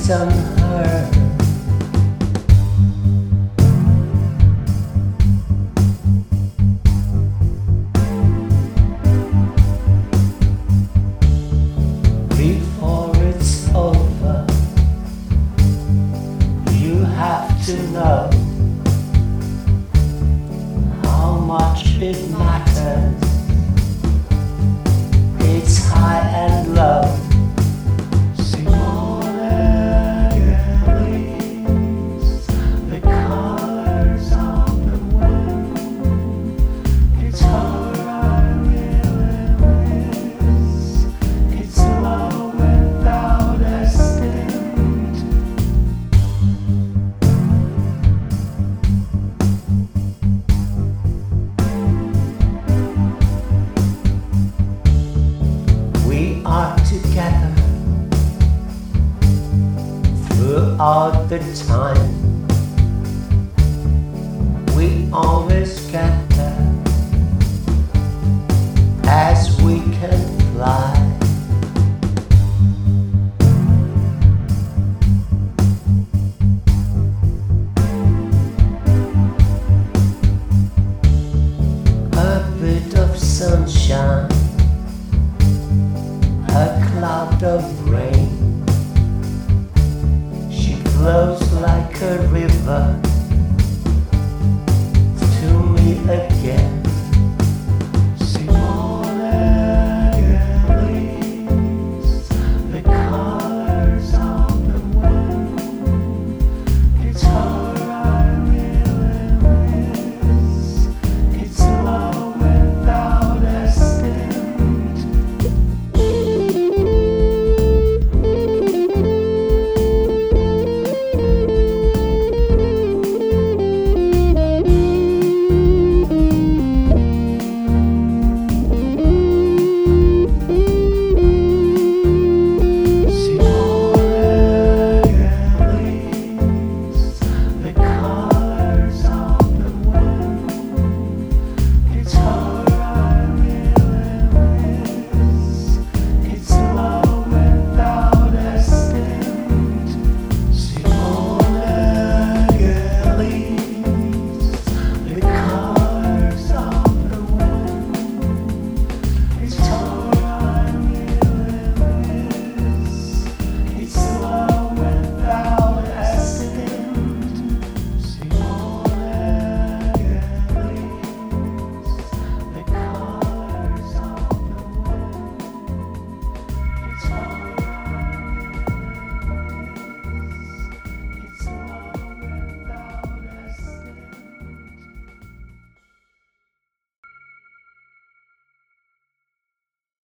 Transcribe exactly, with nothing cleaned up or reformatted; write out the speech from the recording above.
on her. Before it's over, you have to know how much it matters. It's high and low. We are together throughout the time. We always get there as we can fly. A bit of sunshine, a cloud of rain. She flows like a river to me again.